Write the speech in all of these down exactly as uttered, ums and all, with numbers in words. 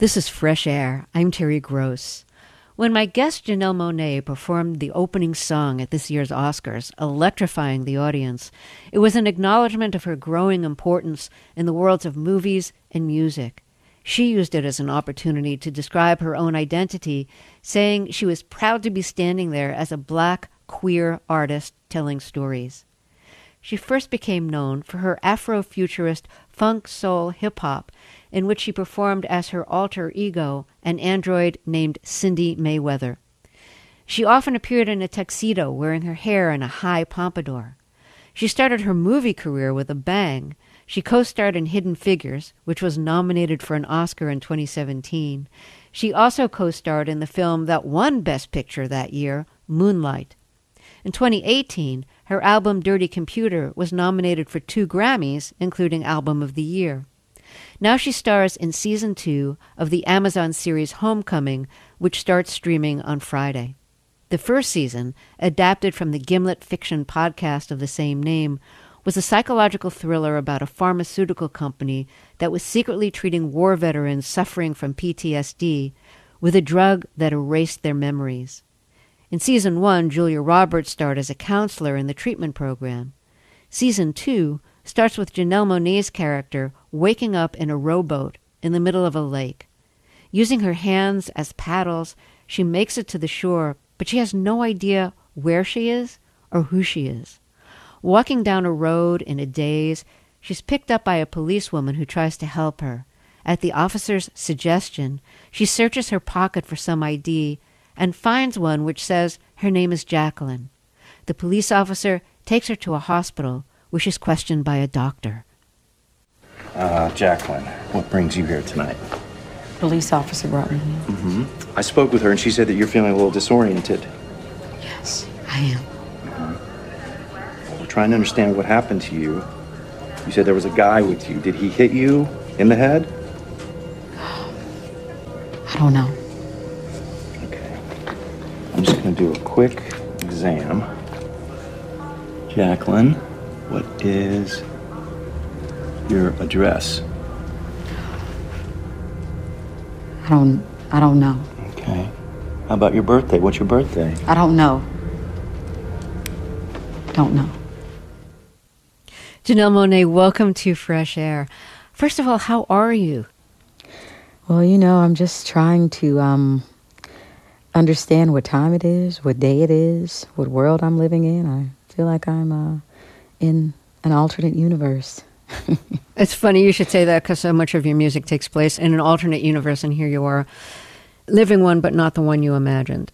This is Fresh Air. I'm Terry Gross. When my guest Janelle Monáe performed the opening song at this year's Oscars, electrifying the audience, it was an acknowledgement of her growing importance in the worlds of movies and music. She used it as an opportunity to describe her own identity, saying she was proud to be standing there as a black, queer artist telling stories. She first became known for her Afrofuturist funk soul hip-hop, in which she performed as her alter ego, an android named Cindy Mayweather. She often appeared in a tuxedo, wearing her hair in a high pompadour. She started her movie career with a bang. She co-starred in Hidden Figures, which was nominated for an Oscar in twenty seventeen. She also co-starred in the film that won Best Picture that year, Moonlight. In twenty eighteen, her album Dirty Computer was nominated for two Grammys, including Album of the Year. Now she stars in season two of the Amazon series Homecoming, which starts streaming on Friday. The first season, adapted from the Gimlet fiction podcast of the same name, was a psychological thriller about a pharmaceutical company that was secretly treating war veterans suffering from P T S D with a drug that erased their memories. In season one, Julia Roberts starred as a counselor in the treatment program. Season two starts with Janelle Monáe's character waking up in a rowboat in the middle of a lake. Using her hands as paddles, she makes it to the shore, but she has no idea where she is or who she is. Walking down a road in a daze, she's picked up by a policewoman who tries to help her. At the officer's suggestion, she searches her pocket for some I D and finds one which says her name is Jacqueline. The police officer takes her to a hospital, which is questioned by a doctor. Uh, Jacqueline, what brings you here tonight? Police officer brought me here. Mm-hmm. I spoke with her and she said that you're feeling a little disoriented. Yes, I am. Mm-hmm. Well, we're trying to understand what happened to you. You said there was a guy with you. Did he hit you in the head? I don't know. Okay. I'm just going to do a quick exam. Jacqueline, what is your address? I don't, I don't know. Okay. How about your birthday? What's your birthday? I don't know. Don't know. Janelle Monáe, welcome to Fresh Air. First of all, how are you? Well, you know, I'm just trying to um, understand what time it is, what day it is, what world I'm living in. I feel like I'm uh, in an alternate universe. It's funny you should say that because so much of your music takes place in an alternate universe, and here you are, living one, but not the one you imagined.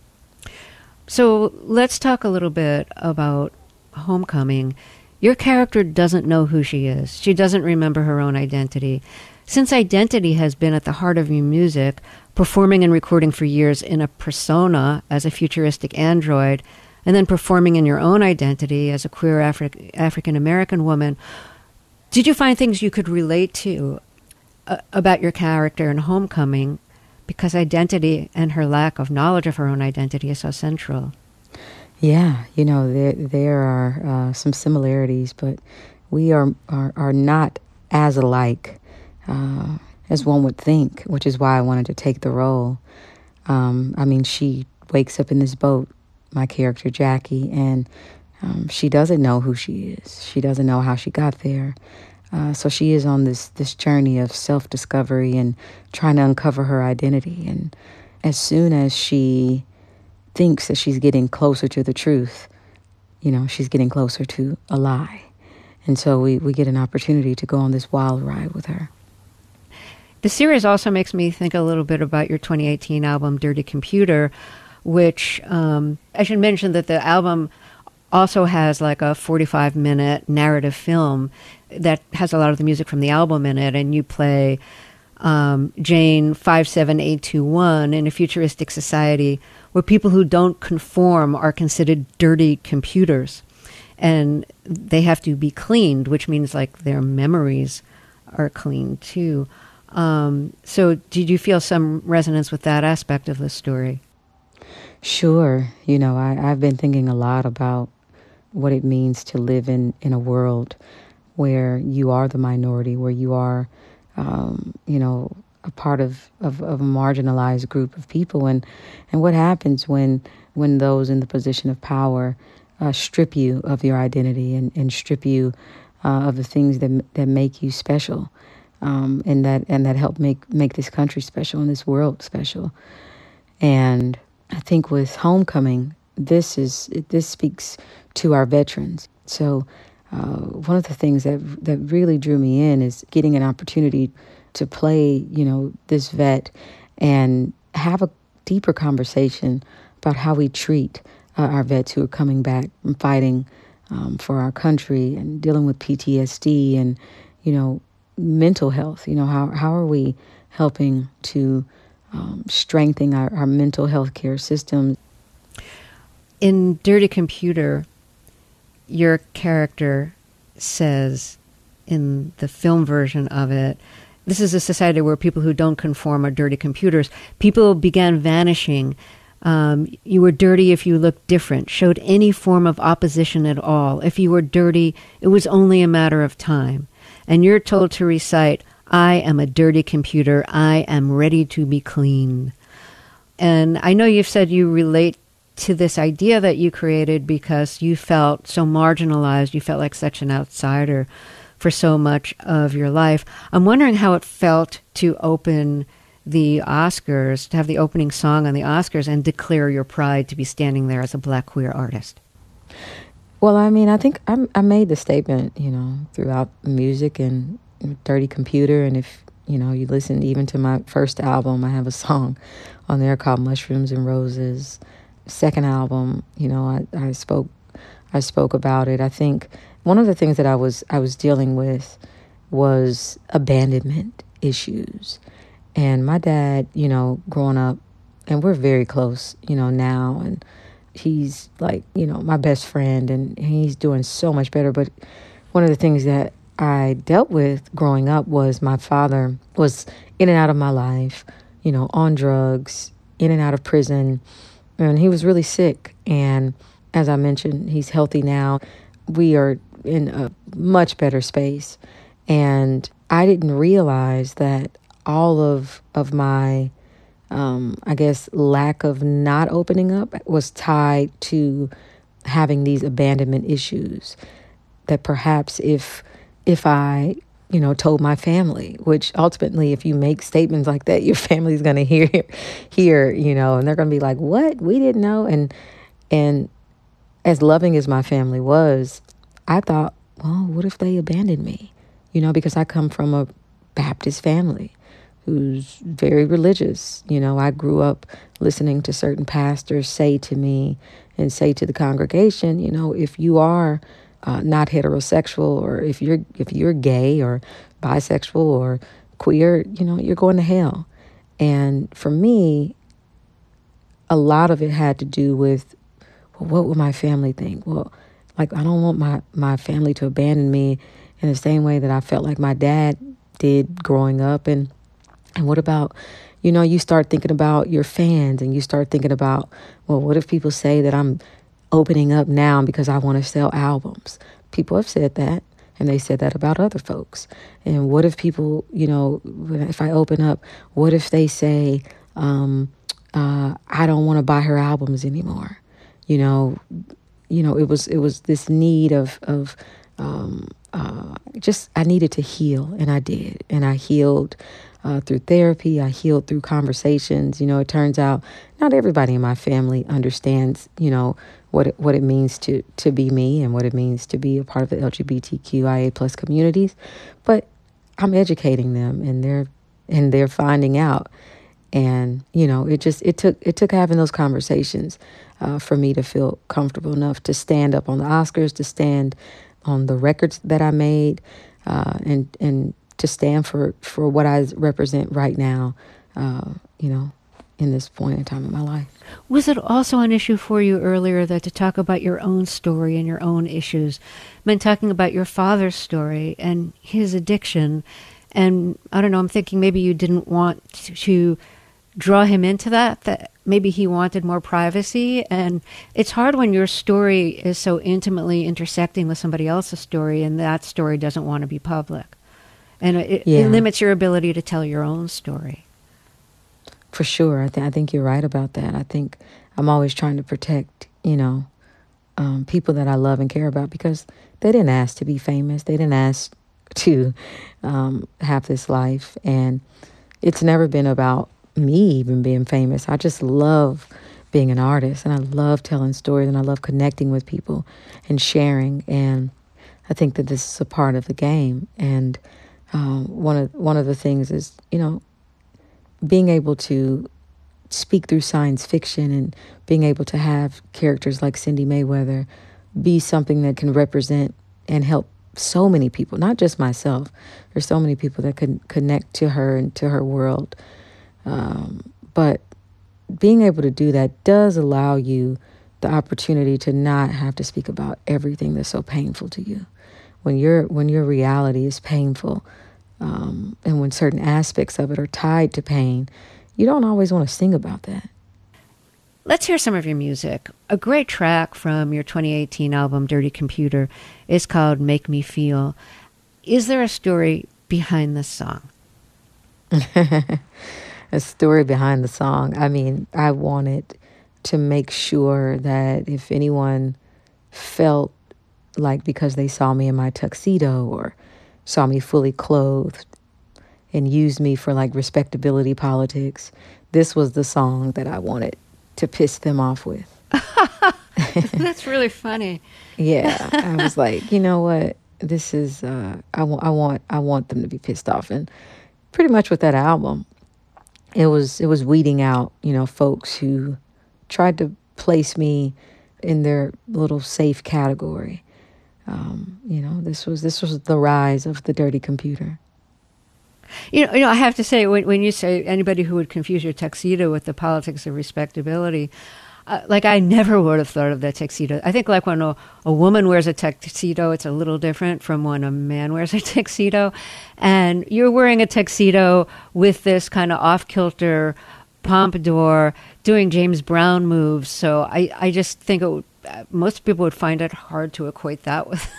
So let's talk a little bit about Homecoming. Your character doesn't know who she is. She doesn't remember her own identity. Since identity has been at the heart of your music, performing and recording for years in a persona as a futuristic android, and then performing in your own identity as a queer Afri- African-American woman, did you find things you could relate to uh, about your character in Homecoming, because identity and her lack of knowledge of her own identity is so central? Yeah, you know, there there are uh, some similarities, but we are, are, are not as alike uh, as one would think, which is why I wanted to take the role. Um, I mean, she wakes up in this boat, my character Jackie, and um, she doesn't know who she is. She doesn't know how she got there. Uh, so she is on this this journey of self-discovery and trying to uncover her identity. And as soon as she thinks that she's getting closer to the truth, you know, she's getting closer to a lie. And so we, we get an opportunity to go on this wild ride with her. The series also makes me think a little bit about your twenty eighteen album, Dirty Computer, which um, I should mention that the album also has like a forty-five minute narrative film that has a lot of the music from the album in it, and you play um, Jane five seven eight two one in a futuristic society where people who don't conform are considered dirty computers, and they have to be cleaned, which means like their memories are cleaned too. Um, so did you feel some resonance with that aspect of the story? Sure. You know, I, I've been thinking a lot about what it means to live in, in a world where you are the minority, where you are, um, you know, a part of, of, of a marginalized group of people. And, and what happens when when those in the position of power uh, strip you of your identity and, and strip you uh, of the things that that make you special, um, and that and that help make make this country special and this world special. And I think with Homecoming, this is this speaks to our veterans. So uh, one of the things that that really drew me in is getting an opportunity to play, you know, this vet and have a deeper conversation about how we treat uh, our vets who are coming back from fighting um, for our country and dealing with P T S D and, you know, mental health. You know, how how are we helping to um, strengthen our, our mental health care system? In Dirty Computer, your character says in the film version of it, this is a society where people who don't conform are dirty computers. People began vanishing. Um, you were dirty if you looked different, showed any form of opposition at all. If you were dirty, it was only a matter of time. And you're told to recite, I am a dirty computer. I am ready to be clean. And I know you've said you relate to this idea that you created because you felt so marginalized. You felt like such an outsider for so much of your life. I'm wondering how it felt to open the Oscars, to have the opening song on the Oscars and declare your pride to be standing there as a Black queer artist. Well, I mean, I think I, I made the statement, you know, throughout music and Dirty Computer. And if, you know, you listen even to my first album, I have a song on there called Mushrooms and Roses. Second album, you know, I, I spoke I spoke about it. I think one of the things that I was I was dealing with was abandonment issues. And my dad, you know, growing up, and we're very close, you know, now, and he's like, you know, my best friend, and he's doing so much better. But one of the things that I dealt with growing up was my father was in and out of my life, you know, on drugs, in and out of prison, and he was really sick. And as I mentioned, he's healthy now. We are in a much better space. And I didn't realize that all of of my, um, I guess, lack of not opening up was tied to having these abandonment issues. That perhaps if if I, you know, told my family, which ultimately, if you make statements like that, your family's going to hear, hear, you know, and they're going to be like, "What? We didn't know." And and as loving as my family was, I thought, well, what if they abandoned me? You know, because I come from a Baptist family who's very religious. You know, I grew up listening to certain pastors say to me and say to the congregation, you know, if you are uh, not heterosexual, or if you're if you're gay or bisexual or queer, you know, you're going to hell. And for me, a lot of it had to do with, well, what would my family think? Well, like, I don't want my, my family to abandon me in the same way that I felt like my dad did growing up. And and what about, you know, you start thinking about your fans, and you start thinking about, well, what if people say that I'm opening up now because I want to sell albums? People have said that, and they said that about other folks. And what if people, you know, if I open up, what if they say, um, uh, I don't want to buy her albums anymore? You know, you know, it was it was this need of of um, uh, just I needed to heal, and I did, and I healed uh, through therapy. I healed through conversations. You know, it turns out not everybody in my family understands, you know, what it, what it means to to be me and what it means to be a part of the L G B T Q I A plus communities, but I'm educating them, and they're and they're finding out. And, you know, it just, it took, it took having those conversations uh, for me to feel comfortable enough to stand up on the Oscars, to stand on the records that I made, uh, and, and to stand for, for what I represent right now, uh, you know, in this point in time in my life. Was it also an issue for you earlier that to talk about your own story and your own issues meant talking about your father's story and his addiction? And I don't know, I'm thinking maybe you didn't want to draw him into that, that maybe he wanted more privacy. And it's hard when your story is so intimately intersecting with somebody else's story and that story doesn't want to be public. And it, Yeah. it limits your ability to tell your own story. For sure. I, th- I think you're right about that. I think I'm always trying to protect, you know, um, people that I love and care about, because they didn't ask to be famous. They didn't ask to um, have this life. And it's never been about me even being famous. I just love being an artist, and I love telling stories, and I love connecting with people and sharing. And I think that this is a part of the game. And um, one of one of the things is, you know, being able to speak through science fiction and being able to have characters like Cindy Mayweather be something that can represent and help so many people, not just myself. There's so many people that can connect to her and to her world. Um, but being able to do that does allow you the opportunity to not have to speak about everything that's so painful to you. When your when your reality is painful, um, and when certain aspects of it are tied to pain, you don't always want to sing about that. Let's hear some of your music. A great track from your twenty eighteen album, Dirty Computer, is called Make Me Feel. Is there a story behind this song? A story behind the song. I mean, I wanted to make sure that if anyone felt like because they saw me in my tuxedo or saw me fully clothed and used me for like respectability politics, this was the song that I wanted to piss them off with. That's really funny. Yeah, I was like, you know what? This is uh, I want I want I want them to be pissed off. And pretty much with that album, it was it was weeding out, you know, folks who tried to place me in their little safe category. Um, you know, this was this was the rise of the dirty computer. You know, you know, I have to say, when, when you say anybody who would confuse your tuxedo with the politics of respectability, uh, like I never would have thought of that tuxedo. I think like when a, a woman wears a tuxedo, it's a little different from when a man wears a tuxedo. And you're wearing a tuxedo with this kind of off-kilter pompadour doing James Brown moves. So I, I just think it would, uh, most people would find it hard to equate that with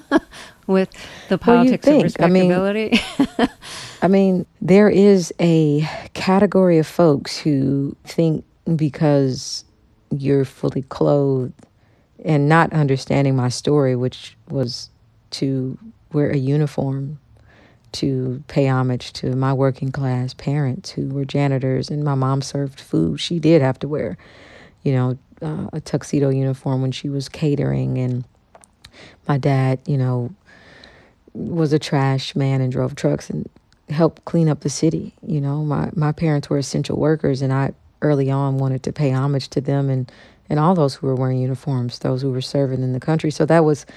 with the politics well, of respectability. I mean, I mean, there is a category of folks who think because you're fully clothed and not understanding my story, which was to wear a uniform to pay homage to my working class parents who were janitors, and my mom served food. She did have to wear, you know, uh, a tuxedo uniform when she was catering, and my dad, you know, was a trash man and drove trucks and helped clean up the city. You know, my, my parents were essential workers, and I early on wanted to pay homage to them and, and all those who were wearing uniforms, those who were serving in the country. So that was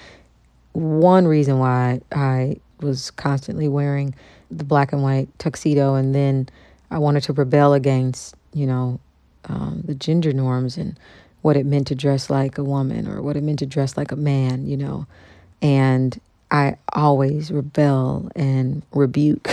one reason why I was constantly wearing the black and white tuxedo. And then I wanted to rebel against, you know, um, the gender norms and what it meant to dress like a woman or what it meant to dress like a man, you know. And I always rebel and rebuke.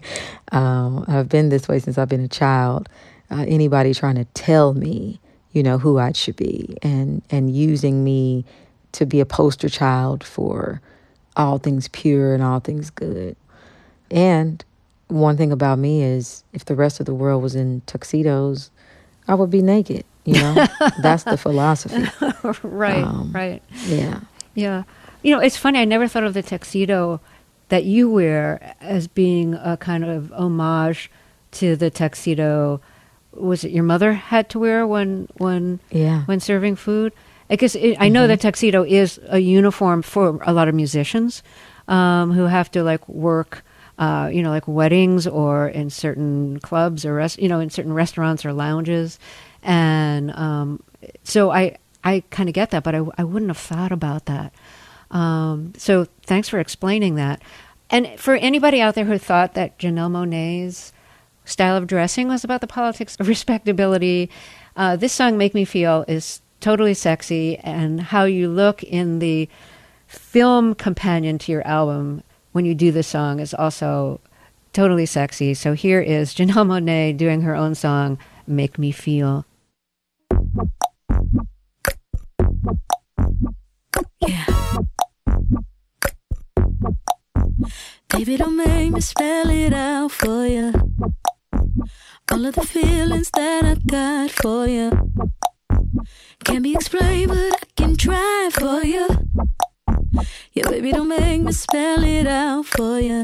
um, I've been this way since I've been a child. Uh, anybody trying to tell me, you know, who I should be and, and using me to be a poster child for all things pure and all things good. And one thing about me is if the rest of the world was in tuxedos, I would be naked, you know. That's the philosophy. Right, um, right. Yeah. Yeah. You know, it's funny, I never thought of the tuxedo that you wear as being a kind of homage to the tuxedo. Was it your mother had to wear when when Yeah. when serving food? Because it, I know Mm-hmm. that tuxedo is a uniform for a lot of musicians um, who have to like work, uh, you know, like weddings or in certain clubs or rest, you know, in certain restaurants or lounges, and um, so I I kind of get that, but I I wouldn't have thought about that. Um, so thanks for explaining that. And for anybody out there who thought that Janelle Monáe's style of dressing was about the politics of respectability, uh, this song, Make Me Feel, is totally sexy, and how you look in the film companion to your album when you do this song is also totally sexy. So here is Janelle Monáe doing her own song, Make Me Feel. Yeah. Baby, don't make me spell it out for you. All of the feelings that I got for you can't be explained, but I can try for you. Yeah, baby, don't make me spell it out for you.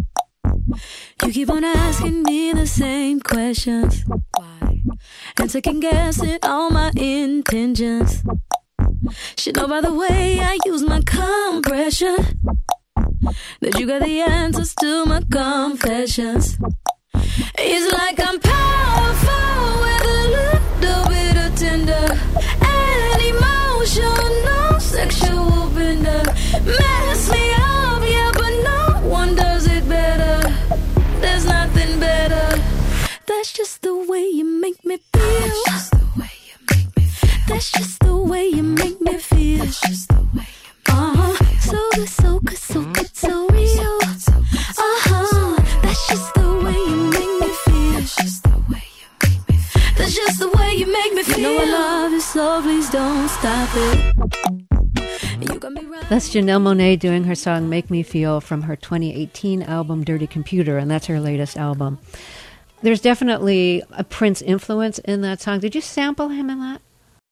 You keep on asking me the same questions. Why? And second guessing all my intentions. Should know by the way I use my compression that you got the answers to my confessions. It's like I'm powerful with a little bit of tender and emotional sexual bender. Mess me up, yeah, but no one does it better. There's nothing better. That's just the way you make me feel. That's just the way you make me feel. That's just the way you make me feel. That's just the way you make me feel. Uh-huh. So good, so good, so good, so real. Uh-huh. That's just the way you make me feel. That's just the way you make me feel. That's just the way you make me feel. You know I love you, so please don't stop it. You got me right. That's Janelle Monáe doing her song Make Me Feel from her twenty eighteen album Dirty Computer, and that's her latest album. There's definitely a Prince influence in that song. Did you sample him in that?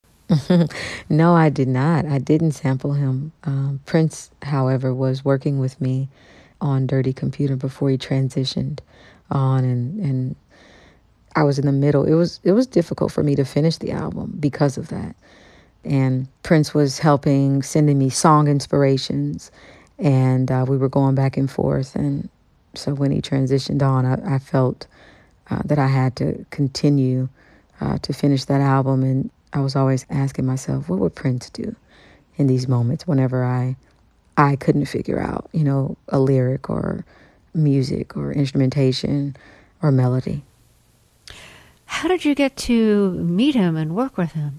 No, I did not. I didn't sample him. Um, Prince, however, was working with me on Dirty Computer before he transitioned on, and, and I was in the middle. It was it was difficult for me to finish the album because of that. And Prince was helping, sending me song inspirations, and uh, we were going back and forth. And so when he transitioned on, I, I felt uh, that I had to continue uh, to finish that album. And I was always asking myself, what would Prince do in these moments whenever I I couldn't figure out, you know, a lyric or music or instrumentation or melody. How did you get to meet him and work with him?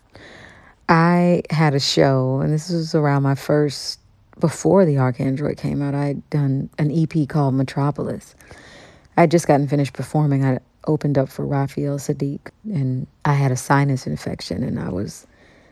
I had a show, and this was around my first, before the ArchAndroid came out, I'd done an E P called Metropolis. I'd just gotten finished performing. I opened up for Raphael Saadiq, and I had a sinus infection, and I was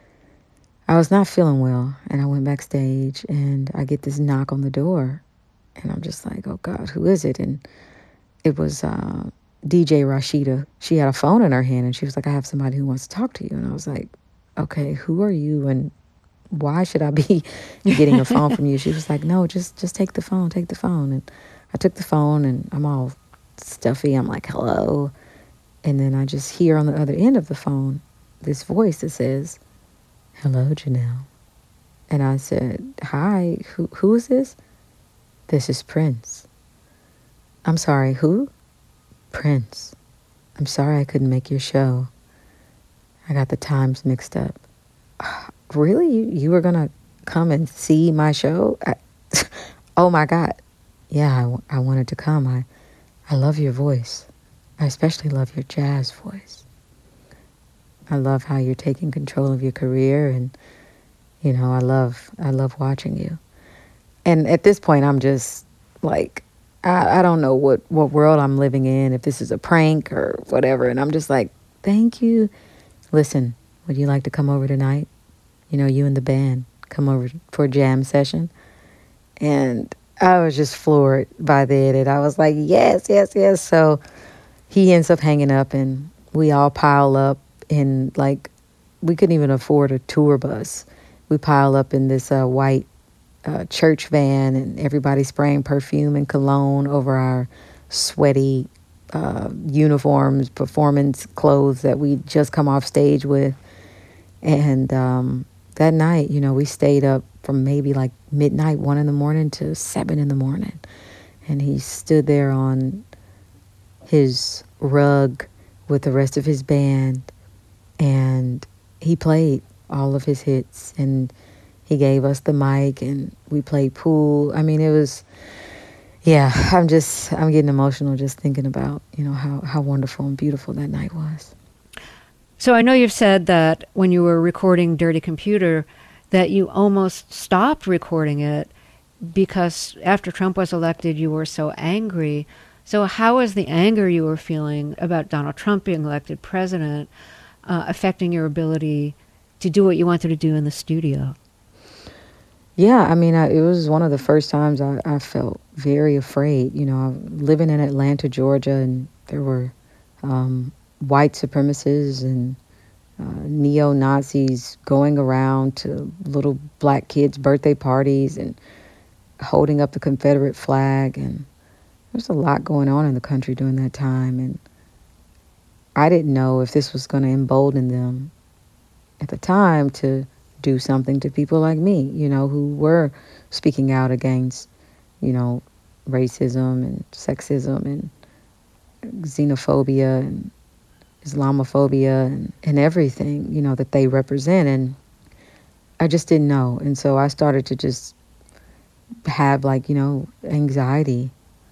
I was not feeling well. And I went backstage, and I get this knock on the door, and I'm just like, oh God, who is it? And it was uh, D J Rashida. She had a phone in her hand, and she was like, I have somebody who wants to talk to you. And I was like, okay, who are you, and why should I be getting a phone from you? She was like, no, just just take the phone, take the phone. And I took the phone, and I'm all stuffy. I'm like, hello. And then I just hear on the other end of the phone this voice that says, hello, Janelle. And I said, hi, who who is this? This is Prince. I'm sorry, who? Prince. I'm sorry I couldn't make your show. I got the times mixed up. Really? You, you were going to come and see my show? I, oh, my God. Yeah, I, I wanted to come. I, I love your voice. I especially love your jazz voice. I love how you're taking control of your career, and, you know, I love I love watching you. And at this point, I'm just like, I, I don't know what, what world I'm living in, if this is a prank or whatever. And I'm just like, thank you. Listen, would you like to come over tonight? You know, you and the band come over for a jam session. And I was just floored by that. And I was like, yes, yes, yes. So he ends up hanging up, and we all pile up in, like, we couldn't even afford a tour bus. We pile up in this uh, white uh, church van, and everybody spraying perfume and cologne over our sweaty Uh, uniforms, performance clothes that we just come off stage with. And um, that night, you know, we stayed up from maybe like midnight, one in the morning to seven in the morning. And he stood there on his rug with the rest of his band, and he played all of his hits, and he gave us the mic, and we played pool. I mean, it was... Yeah, I'm just, I'm getting emotional just thinking about, you know, how, how wonderful and beautiful that night was. So I know you've said that when you were recording Dirty Computer that you almost stopped recording it because after Trump was elected, you were so angry. So how is the anger you were feeling about Donald Trump being elected president uh, affecting your ability to do what you wanted to do in the studio? Yeah, I mean, I, it was one of the first times I, I felt very afraid. You know, I'm living in Atlanta, Georgia, and there were um, white supremacists and uh, neo-Nazis going around to little black kids' birthday parties and holding up the Confederate flag. And there's a lot going on in the country during that time. And I didn't know if this was going to embolden them at the time to do something to people like me, you know, who were speaking out against, you know, racism and sexism and xenophobia and Islamophobia and, and everything, you know, that they represent. And I just didn't know. And so I started to just have, like, you know, anxiety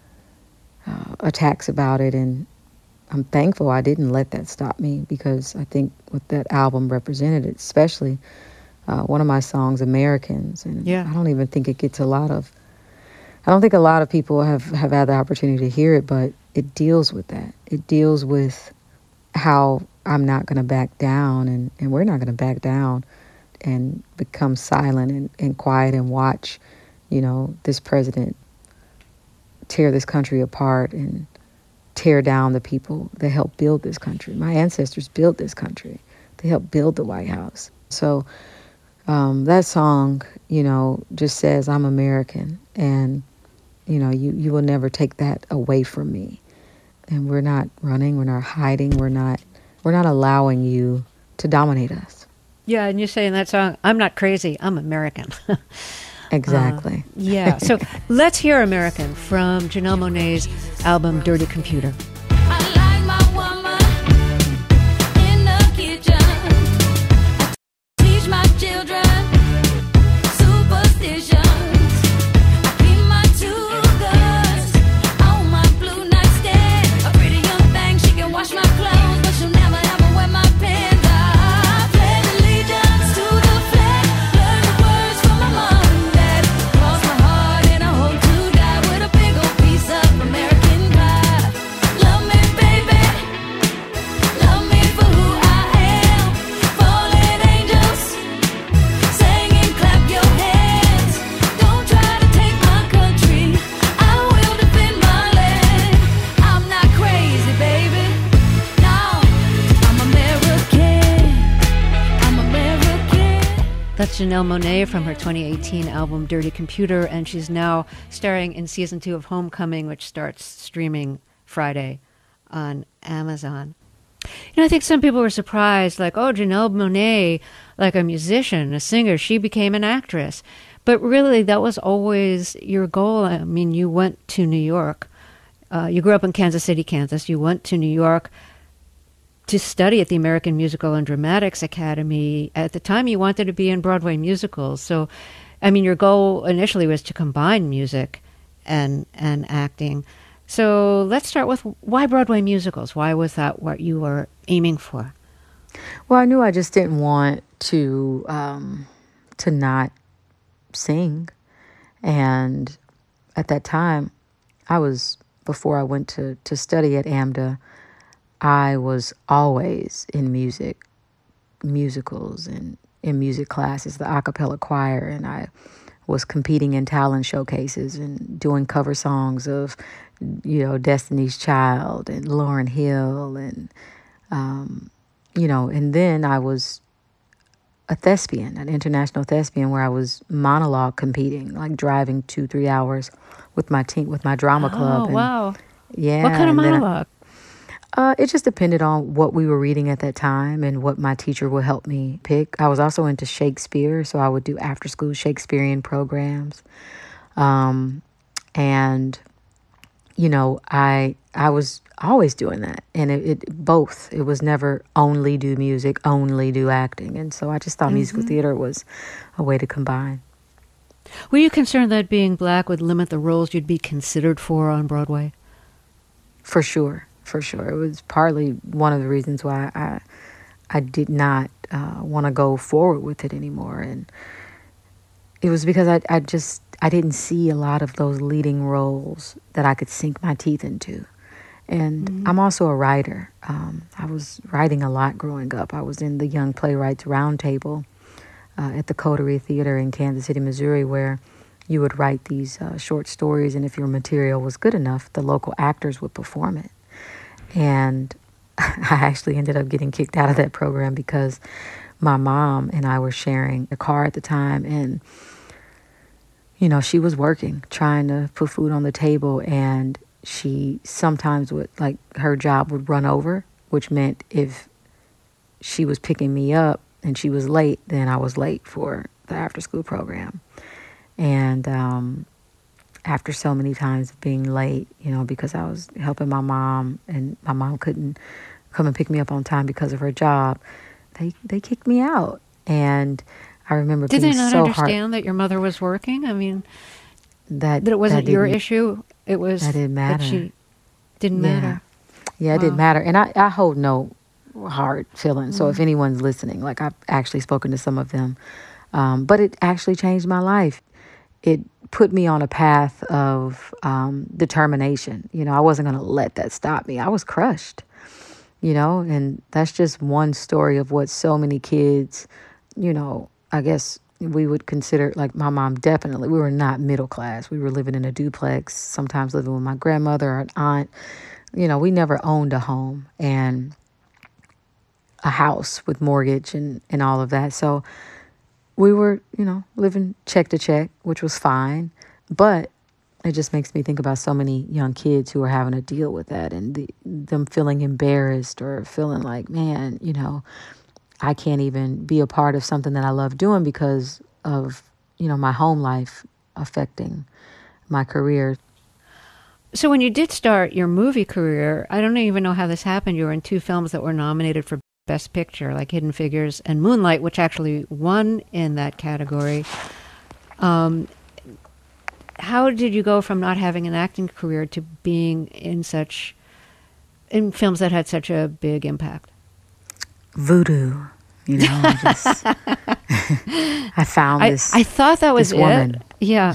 uh, attacks about it. And I'm thankful I didn't let that stop me, because I think what that album represented, especially uh, one of my songs, Americans, and Yeah. I don't even think it gets a lot of, I don't think a lot of people have, have had the opportunity to hear it, but it deals with that. It deals with how I'm not going to back down, and, and we're not going to back down and become silent and, and quiet and watch, you know, this president tear this country apart and tear down the people that helped build this country. My ancestors built this country. They helped build the White House. So um, that song, you know, just says I'm American, and, you know, you, you will never take that away from me. And we're not running, we're not hiding, we're not we're not allowing you to dominate us. Yeah, and you say in that song, I'm not crazy, I'm American. Exactly. Uh, yeah, so let's hear American from Janelle Monáe's album Dirty Computer. I like my woman in the kitchen. I teach my children superstitions. I keep my two guns on my blue nightstand. A pretty young thing, she can wash my clothes, but she'll never ever wear my pants. I pledge allegiance to the flag. Learn the words from my mom and dad. Cross my heart and I hope to die with a big old piece of American pie. Love me, baby. Love me for who I am. Fallen angels, singing, clap your hands. Don't try to take my country. I will defend my land. I'm not crazy, baby. No, I'm American. I'm American. That's Janelle Monáe from her twenty eighteen album Dirty Computer, and she's now starring in season two of Homecoming, which starts streaming Friday on Amazon. You know, I think some people were surprised, like, oh, Janelle Monáe, like a musician, a singer, she became an actress. But really, that was always your goal. I mean, you went to New York. Uh, you grew up in Kansas City, Kansas. You went to New York to study at the American Musical and Dramatics Academy. At the time, you wanted to be in Broadway musicals. So, I mean, your goal initially was to combine music and and acting. So let's start with, why Broadway musicals? Why was that what you were aiming for? Well, I knew I just didn't want to um, to not sing. And at that time, I was, before I went to, to study at AMDA, I was always in music, musicals and in music classes, the a cappella choir, and I was competing in talent showcases and doing cover songs of, you know, Destiny's Child and Lauryn Hill, and, um, you know, and then I was a thespian, an international thespian, where I was monologue competing, like driving two, three hours with my team, with my drama club. Oh, and, wow. Yeah. What kind of and then I- monologue? Uh, it just depended on what we were reading at that time and what my teacher would help me pick. I was also into Shakespeare, so I would do after-school Shakespearean programs. Um, and, you know, I I was always doing that. And it, it both. It was never only do music, only do acting. And so I just thought musical theater was a way to combine. Were you concerned that being black would limit the roles you'd be considered for on Broadway? For sure. For sure. It was partly one of the reasons why I I did not uh, want to go forward with it anymore. And it was because I, I just, I didn't see a lot of those leading roles that I could sink my teeth into. And mm-hmm. I'm also a writer. Um, I was writing a lot growing up. I was in the Young Playwrights Roundtable uh, at the Coterie Theater in Kansas City, Missouri, where you would write these uh, short stories, and if your material was good enough, the local actors would perform it. And I actually ended up getting kicked out of that program because my mom and I were sharing a car at the time, and you know, she was working, trying to put food on the table, and she sometimes would, like, her job would run over, which meant if she was picking me up and she was late, then I was late for the after-school program. And um, after so many times of being late, you know, because I was helping my mom and my mom couldn't come and pick me up on time because of her job, they they kicked me out. And I remember Did being they not so understand hard, that your mother was working? I mean, that that it wasn't that your didn't- issue. It was that didn't matter. that she didn't Yeah. matter. Yeah, it didn't Wow. matter. And I, I hold no hard feelings. So if Mm. anyone's listening, like, I've actually spoken to some of them. Um, but it actually changed my life. It put me on a path of um, determination. You know, I wasn't going to let that stop me. I was crushed, you know, and that's just one story of what so many kids, you know, I guess we would consider, like, my mom definitely, we were not middle class. We were living in a duplex, sometimes living with my grandmother or an aunt. You know, we never owned a home and a house with mortgage and, and all of that. So we were, you know, living check to check, which was fine. But it just makes me think about so many young kids who are having to deal with that, and the, them feeling embarrassed or feeling like, man, you know, I can't even be a part of something that I love doing because of, you know, my home life affecting my career. So when you did start your movie career, I don't even know how this happened. You were in two films that were nominated for Best Picture, like Hidden Figures and Moonlight, which actually won in that category. Um, how did you go from not having an acting career to being in such, in films that had such a big impact? Voodoo, you know, I just, I found I, this. I thought that was this it. woman. Yeah.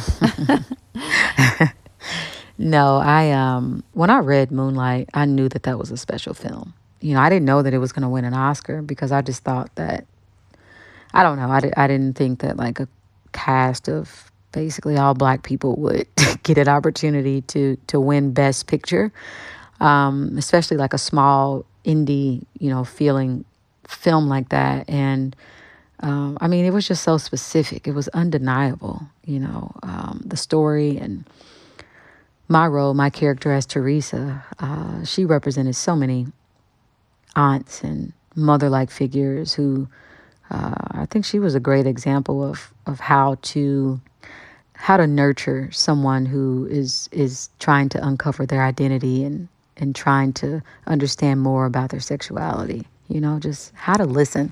No, I um when I read Moonlight, I knew that that was a special film. You know, I didn't know that it was going to win an Oscar because I just thought that, I don't know, I, di- I didn't think that, like, a cast of basically all black people would get an opportunity to to win Best Picture, um, especially like a small indie, you know, feeling film like that. And um, I mean, it was just so specific. It was undeniable, you know, um, the story and my role, my character as Teresa. Uh, she represented so many aunts and mother-like figures who, uh, I think she was a great example of of how to how to nurture someone who is is trying to uncover their identity and and trying to understand more about their sexuality. You know, just how to listen.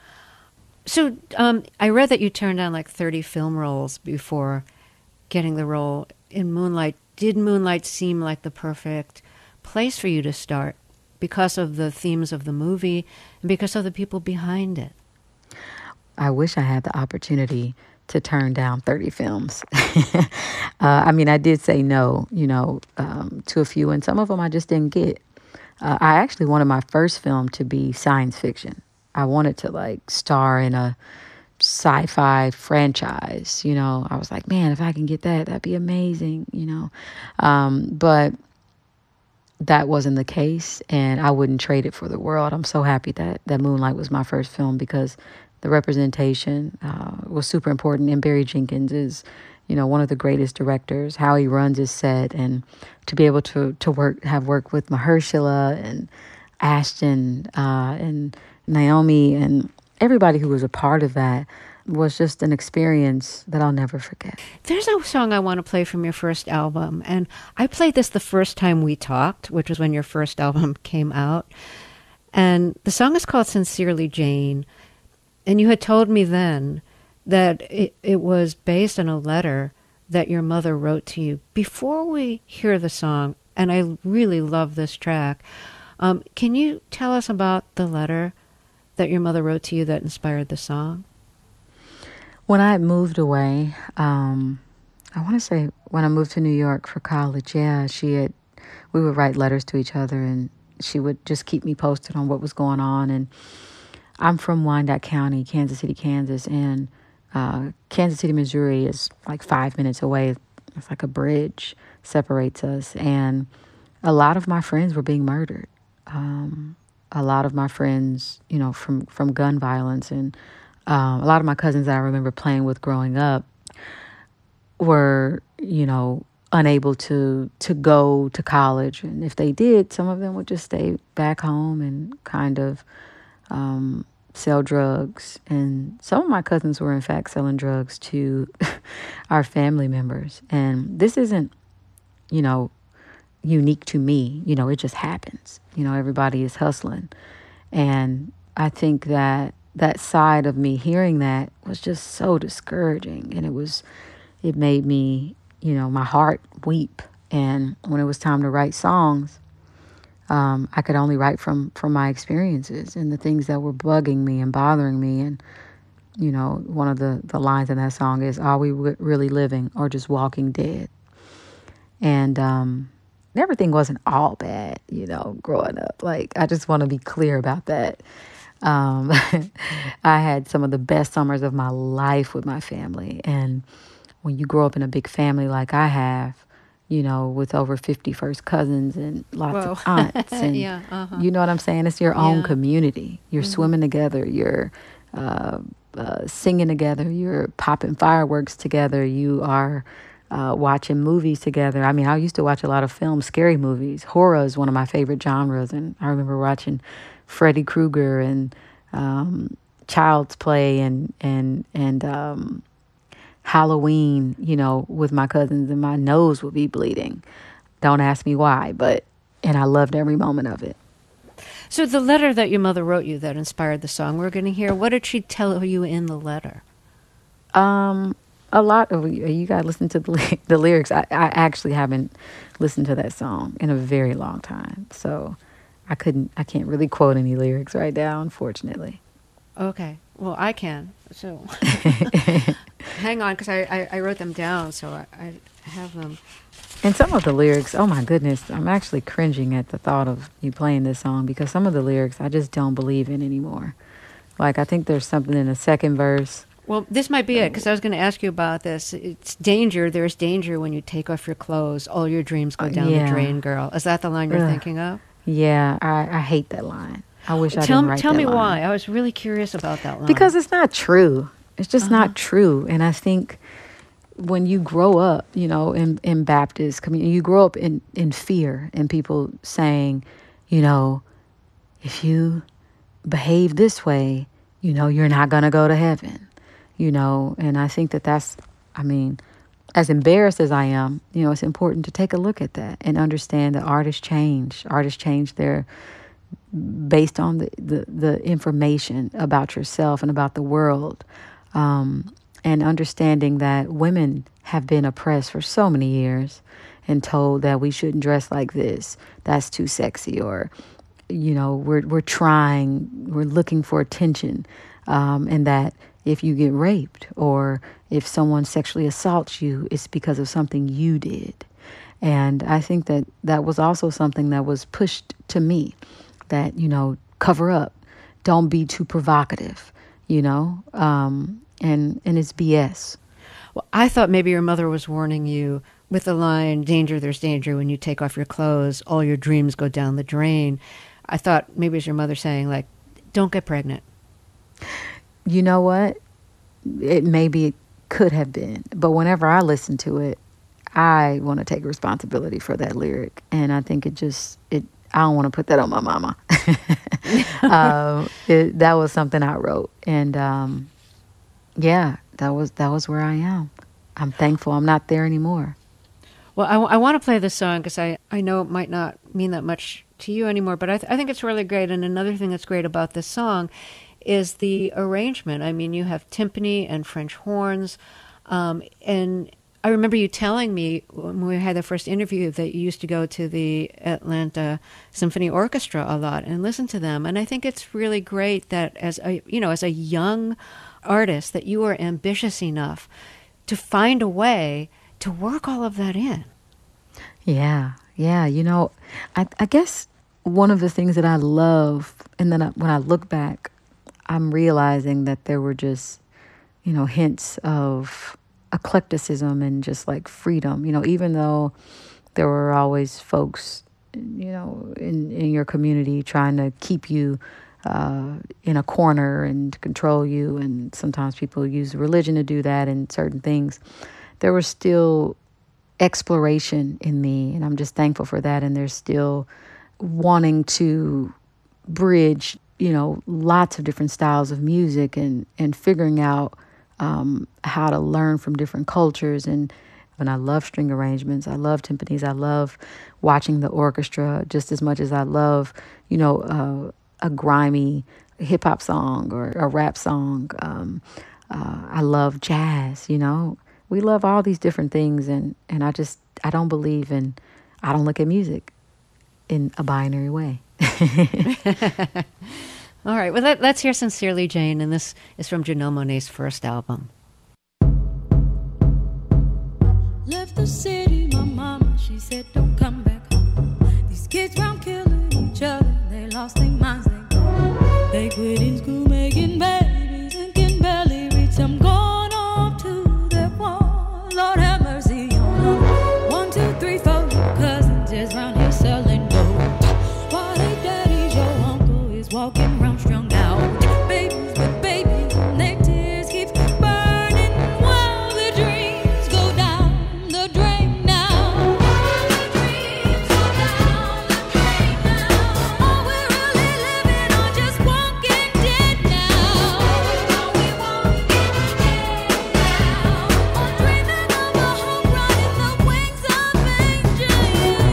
So um, I read that you turned down like thirty film roles before getting the role in Moonlight. Did Moonlight seem like the perfect place for you to start because of the themes of the movie and because of the people behind it? I wish I had the opportunity to turn down thirty films. uh, I mean, I did say no, you know, um, to a few, and some of them I just didn't get. Uh, I actually wanted my first film to be science fiction. I wanted to, like, star in a sci-fi franchise, you know. I was like, man, if I can get that, that'd be amazing, you know. Um, but that wasn't the case, and I wouldn't trade it for the world. I'm so happy that, that Moonlight was my first film because the representation uh, was super important. And Barry Jenkins is, you know, one of the greatest directors. How he runs his set, and to be able to to work, have worked with Mahershala and Ashton uh, and Naomi and everybody who was a part of that was just an experience that I'll never forget. There's a song I want to play from your first album, and I played this the first time we talked, which was when your first album came out. And the song is called Sincerely Jane. And you had told me then that it, it was based on a letter that your mother wrote to you. Before we hear the song, and I really love this track, um, can you tell us about the letter that your mother wrote to you that inspired the song? When I moved away, um, I want to say when I moved to New York for college, yeah, she had, we would write letters to each other, and she would just keep me posted on what was going on. And I'm from Wyandotte County, Kansas City, Kansas, and uh, Kansas City, Missouri is like five minutes away. It's like a bridge separates us. And a lot of my friends were being murdered. Um, a lot of my friends, you know, from, from gun violence, and um, a lot of my cousins that I remember playing with growing up were, you know, unable to to go to college. And if they did, some of them would just stay back home and kind of um, sell drugs. And some of my cousins were, in fact, selling drugs to our family members. And this isn't, you know, unique to me. You know, it just happens. You know, everybody is hustling. And I think that that side of me hearing that was just so discouraging. And it was, it made me, you know, my heart weep. And when it was time to write songs, um, I could only write from, from my experiences and the things that were bugging me and bothering me. And, you know, one of the, the lines in that song is, are we w- really living or just walking dead? And um, everything wasn't all bad, you know, growing up. Like, I just want to be clear about that. Um, I had some of the best summers of my life with my family. And when you grow up in a big family like I have, you know, with over fifty first cousins and lots Whoa. of aunts, and yeah, uh-huh. you know what I'm saying? It's your own Yeah. community. You're mm-hmm. swimming together. You're uh, uh, singing together. You're popping fireworks together. You are uh, watching movies together. I mean, I used to watch a lot of films, scary movies. Horror is one of my favorite genres. And I remember watching Freddy Krueger and um, Child's Play and, and, and, um, Halloween, you know, with my cousins, and my nose would be bleeding. Don't ask me why, but, and I loved every moment of it. So the letter that your mother wrote you that inspired the song we're going to hear, what did she tell you in the letter? Um, a lot of, you got to listen to the, the lyrics. I, I actually haven't listened to that song in a very long time. So I couldn't, I can't really quote any lyrics right now, unfortunately. Okay. Well, I can. So hang on, because I, I, I wrote them down, so I, I have them. And some of the lyrics, oh my goodness, I'm actually cringing at the thought of you playing this song, because some of the lyrics I just don't believe in anymore. Like, I think there's something in the second verse. Well, this might be it, because I was going to ask you about this. It's danger. There's danger when you take off your clothes. All your dreams go down yeah. the drain, girl. Is that the line you're Ugh. thinking of? Yeah, I, I hate that line. I wish I tell, didn't write Tell that me line. why. I was really curious about that line. Because it's not true. It's just Uh-huh. not true. And I think when you grow up, you know, in, in Baptist community, you grow up in, in fear and people saying, you know, if you behave this way, you know, you're not going to go to heaven, you know. And I think that that's, I mean, as embarrassed as I am, you know, it's important to take a look at that and understand that artists change. Artists change their based on the, the, the information about yourself and about the world, um, and understanding that women have been oppressed for so many years and told that we shouldn't dress like this, that's too sexy, or, you know, we're we're trying, we're looking for attention, um, and that if you get raped or if someone sexually assaults you, it's because of something you did. And I think that that was also something that was pushed to me. That, you know, cover up, don't be too provocative, you know, um, and, and it's B S. Well, I thought maybe your mother was warning you with the line, danger, there's danger when you take off your clothes, all your dreams go down the drain. I thought maybe it was your mother saying, like, don't get pregnant. You know what? It maybe it could have been. But whenever I listen to it, I want to take responsibility for that lyric. And I think it just, it, I don't want to put that on my mama. um, it, that was something I wrote. And um, yeah, that was that was where I am. I'm thankful I'm not there anymore. Well, I, I want to play this song because I, I know it might not mean that much to you anymore, but I, th- I think it's really great. And another thing that's great about this song is the arrangement. I mean, you have timpani and French horns, um, and I remember you telling me when we had the first interview that you used to go to the Atlanta Symphony Orchestra a lot and listen to them. And I think it's really great that as a, you know, as a young artist, that you were ambitious enough to find a way to work all of that in. Yeah, yeah. You know, I, I guess one of the things that I love, and then I, when I look back, I'm realizing that there were just, you know, hints of eclecticism and just like freedom, you know, even though there were always folks, you know, in, in your community trying to keep you uh, in a corner and control you. And sometimes people use religion to do that and certain things. There was still exploration in me, and I'm just thankful for that. And there's still wanting to bridge, you know, lots of different styles of music and, and figuring out um, how to learn from different cultures. And And I love string arrangements. I love timpanis. I love watching the orchestra just as much as I love, you know, uh, a grimy hip hop song or a rap song. Um, uh, I love jazz, you know. We love all these different things. And, and I just, I don't believe in, I don't look at music in a binary way. All right. Well, let, let's hear Sincerely Jane. And this is from Janelle Monáe's first album. Left the city, my mama, she said, don't come back home. These kids round killing each other, they lost their minds, they gone. They quit in school making babies and can barely reach them, going off to their wall. Lord have mercy on them. One, two, three, four, cousins just round here selling dope. While they daddy's your uncle is walking around strung out. Babies with babies and their tears keep burning while the dreams go down the drain now. The dreams go down the drain now. Oh, we're really living on just walking dead now. Oh, we walking dead now. Oh, dreaming of a hope riding the wings of angels.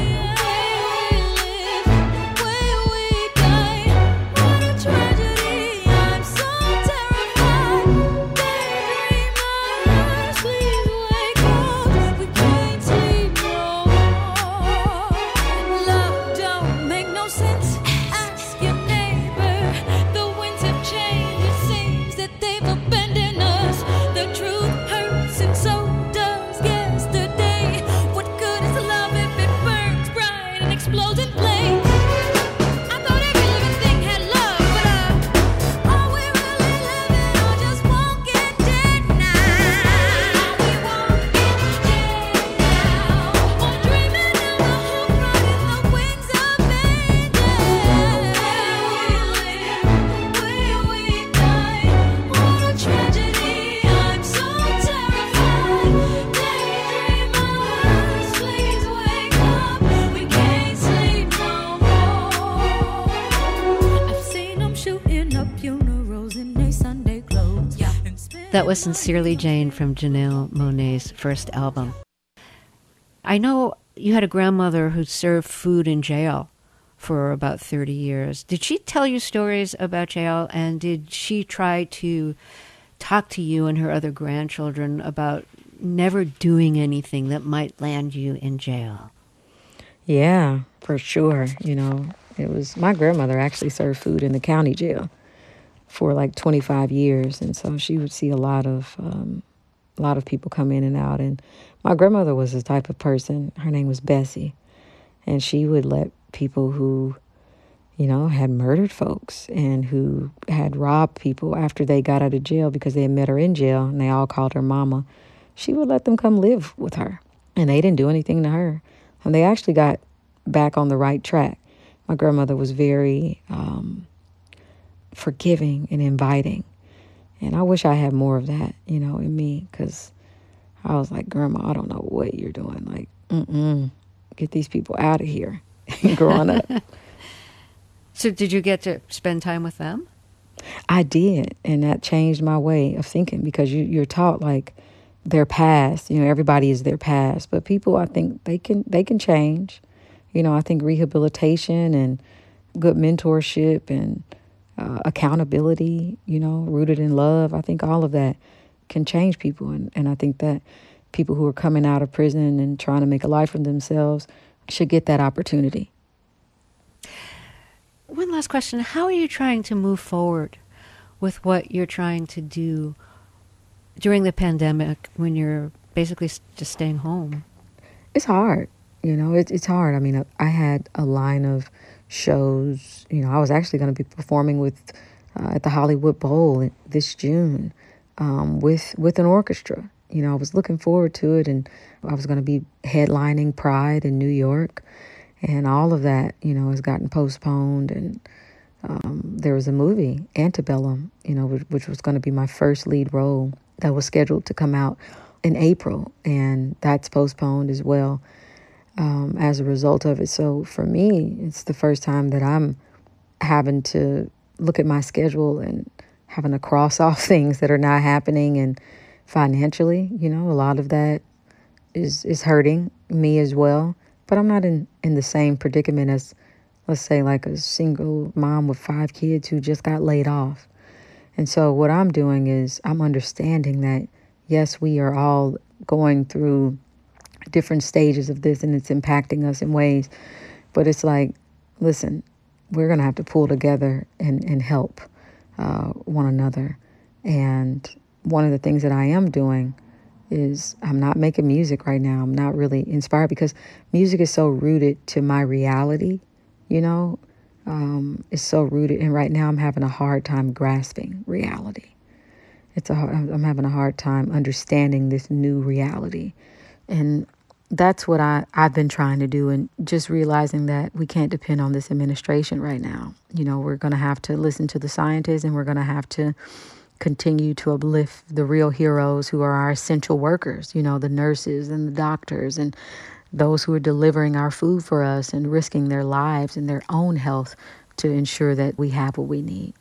Where we die, what a tragedy. I'm so terrified. Daydreamers, please wake up. We can't sleep no more. Love don't make no sense. Ask your neighbor. The winds have changed. It seems that they've abandoned us. The truth hurts and so does yesterday. What good is love if it burns bright and explodes in flames? I thought every living thing had love, but uh, are we really living or just walking dead now? We walking dead now. Oh, dreaming of a hope riding the wings of angels. Where we die, what a tragedy. I'm so terrified. Daydreamers, please wake up. We can't sleep no more. I've seen them shooting up funerals in their Sunday clothes. Yeah. That was Sincerely Jane from Janelle Monáe's first album. I know you had a grandmother who served food in jail for about thirty years. Did she tell you stories about jail, and did she try to talk to you and her other grandchildren about never doing anything that might land you in jail? Yeah, for sure. You know, it was my grandmother actually served food in the county jail for like twenty-five years. And so she would see a lot of, um, a lot of people come in and out. And my grandmother was the type of person, her name was Bessie, and she would let people who, you know, had murdered folks and who had robbed people after they got out of jail because they had met her in jail and they all called her mama, she would let them come live with her. And they didn't do anything to her. And they actually got back on the right track. My grandmother was very um, forgiving and inviting. And I wish I had more of that, you know, in me, because I was like, Grandma, I don't know what you're doing. Like, mm-mm, get these people out of here growing up. So did you get to spend time with them? I did. And that changed my way of thinking, because you, you're taught like their past, you know, everybody is their past. But people, I think they can they can change. You know, I think rehabilitation and good mentorship and uh, accountability, you know, rooted in love, I think all of that can change people. And, and I think that people who are coming out of prison and trying to make a life for themselves should get that opportunity. One last question. How are you trying to move forward with what you're trying to do during the pandemic when you're basically just staying home? It's hard. You know, it, it's hard. I mean, I had a line of shows. You know, I was actually going to be performing with uh, at the Hollywood Bowl this June um, with with an orchestra. You know, I was looking forward to it, and I was going to be headlining Pride in New York, and all of that, you know, has gotten postponed. And um, there was a movie, Antebellum, you know, which, which was going to be my first lead role that was scheduled to come out in April, and that's postponed as well um, as a result of it. So for me, it's the first time that I'm having to look at my schedule and having to cross off things that are not happening. And financially, you know, a lot of that is is hurting me as well. But I'm not in, in the same predicament as, let's say, like a single mom with five kids who just got laid off. And so what I'm doing is I'm understanding that, yes, we are all going through different stages of this, and it's impacting us in ways. But it's like, listen, we're going to have to pull together and, and help uh, one another. And one of the things that I am doing is I'm not making music right now. I'm not really inspired because music is so rooted to my reality, you know. Um, it's so rooted. And right now I'm having a hard time grasping reality. It's a hard, I'm having a hard time understanding this new reality. And that's what I, I've been trying to do, and just realizing that we can't depend on this administration right now. You know, we're going to have to listen to the scientists, and we're going to have to continue to uplift the real heroes who are our essential workers, you know, the nurses and the doctors and those who are delivering our food for us and risking their lives and their own health to ensure that we have what we need.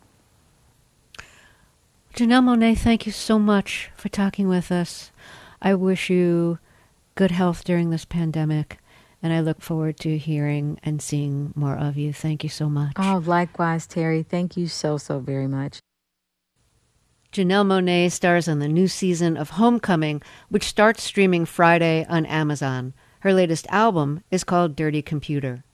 Janelle Monáe, thank you so much for talking with us. I wish you good health during this pandemic, and I look forward to hearing and seeing more of you. Thank you so much. Oh, likewise, Terry. Thank you so, so very much. Janelle Monáe stars in the new season of Homecoming, which starts streaming Friday on Amazon. Her latest album is called Dirty Computer.